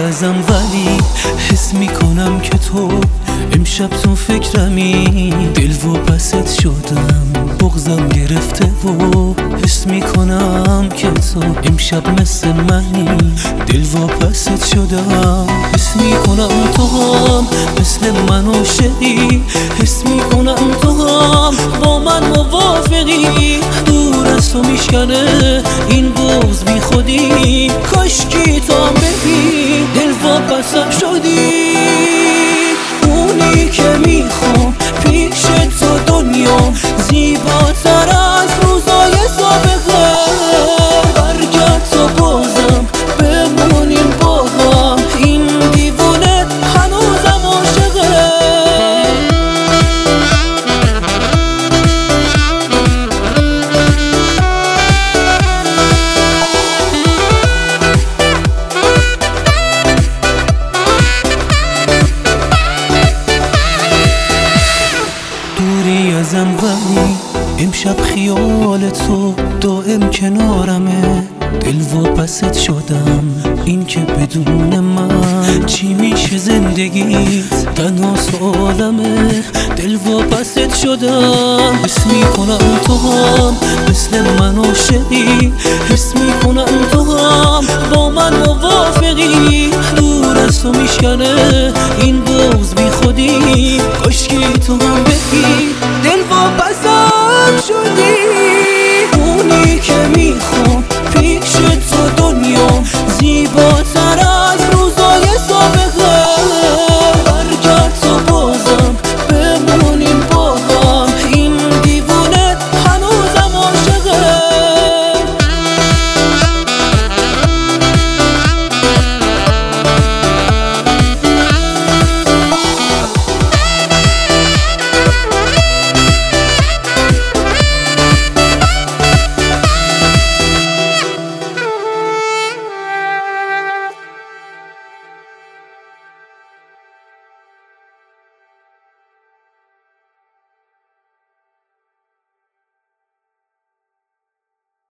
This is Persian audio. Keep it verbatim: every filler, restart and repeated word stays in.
ازم ولی حس میکنم که تو امشب تو فکرمی. دل و پست شدم بغضم گرفته و حس میکنم که تو امشب مثل منی. دل و پست شدم حس میکنم تو هم مثل من عاشقی. حس میکنم تو هم با من موافقی. دور از تو میشکنه این بغض بی خودی. کاشکی تو هم بگی دل و پستم شدی. اونی که میخوام پیش تو دنیا زیباتر از روزای سابقه. برگرد تو بازم بمونیم با هم. این دیوونه هنوزم عاشقه. دوری ازم ولی امشب خیال تو دائم کنارمه. دل و پست شدم این که بدون من چی میشه زندگیت تنها سوالمه. دل و پست شدم حس میکنم تو هم مثل من عاشقی. حس میکنم تو هم با من موافقی. دور از تو میشکنه این بغض بی خودی. کاشکی تو هم بگی